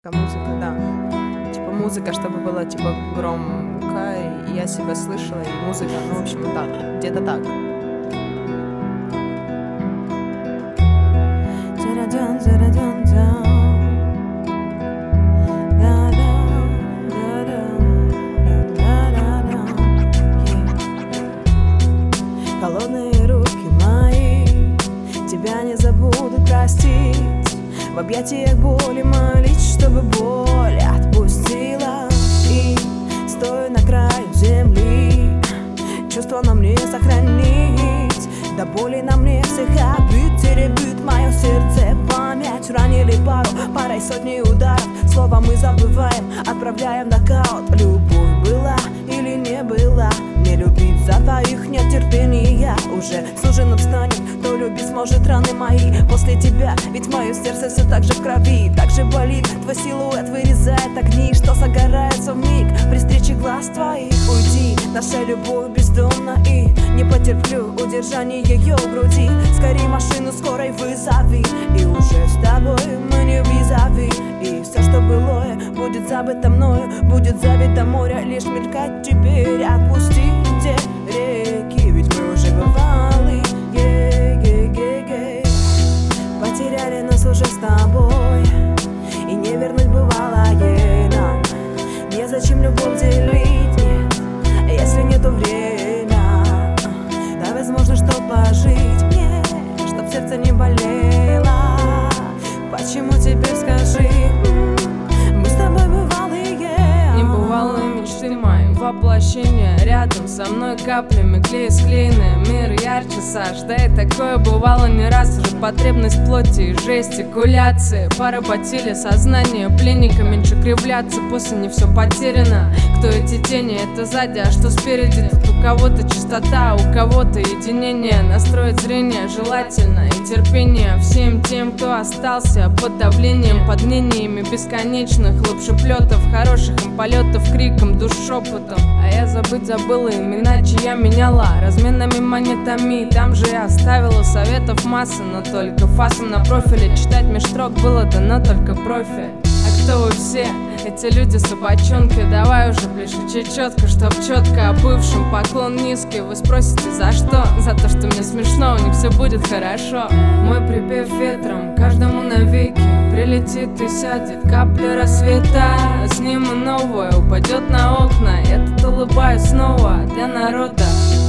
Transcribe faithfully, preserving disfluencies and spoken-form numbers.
Музыка, да. Типа музыка, чтобы было типа громко, и я себя слышала, и музыка, ну, в общем, так, где-то так. Холодные руки мои тебя не забуду простить. В объятиях боли молить, чтобы боль отпустила. И стою на краю земли, чувство на мне сохранить. До боли на мне всех обид теребит мое сердце память. Ранили пару, парой сотни ударов. Слово мы забываем, отправляем в нокаут. Любовь была или не была, не любить за двоих нет терпения. Уже суженым станет, кто любить сможет раны мои после тебя. Ведь мое сердце все так же в крови, так же болит. Твой силуэт вырезает огни, что загораются вмиг при встрече глаз твоих. Уйди, наша любовь бездомна, и не потерплю удержание ее в груди. Скорей машину скорой вызови, и уже с тобой мы не визави. И все, что былое, будет забыто мною, будет забито море, лишь мелькать теперь. Отпустите реки, ведь мы уже бывали. Е-е-е-е. Потеряли нас уже с тобой, и не вернуть бывалое нам. Незачем любовь делить, нет, если нету время. Да, возможно, чтоб пожить мне, чтоб сердце не болело. Почему теперь, скажи, мы с тобой бывалые? Небывалые мечты мои, воплощение рядом со мной каплями клей склеенные. Мир ярче Саш, да и такое бывало не раз. Уже потребность плоти и жестикуляции поработили сознание пленника, меньше кривляться, после не все потеряно. Кто эти тени, это сзади, а что спереди? Тут у кого-то чистота, у кого-то единение. Настроить зрение желательно и терпение всем тем, кто остался под давлением, под мнениями бесконечных лапшеплетов, хороших им полетов, криком, душ шепотом. А я забыть забыла имена, чья меняла разменными монетами. Там же я оставила советов массы, но только фасом на профиле. Читать меж строк было дано только профи. А кто вы все? Эти люди-собачонки, давай уже пляши четко, чтоб четко о бывшем поклон низкий. Вы спросите, за что? За то, что мне смешно, у них все будет хорошо. Мой припев ветром, каждому навеки прилетит и сядет капля рассвета. Сниму новое, упадет на окна, я тут улыбаюсь снова для народа.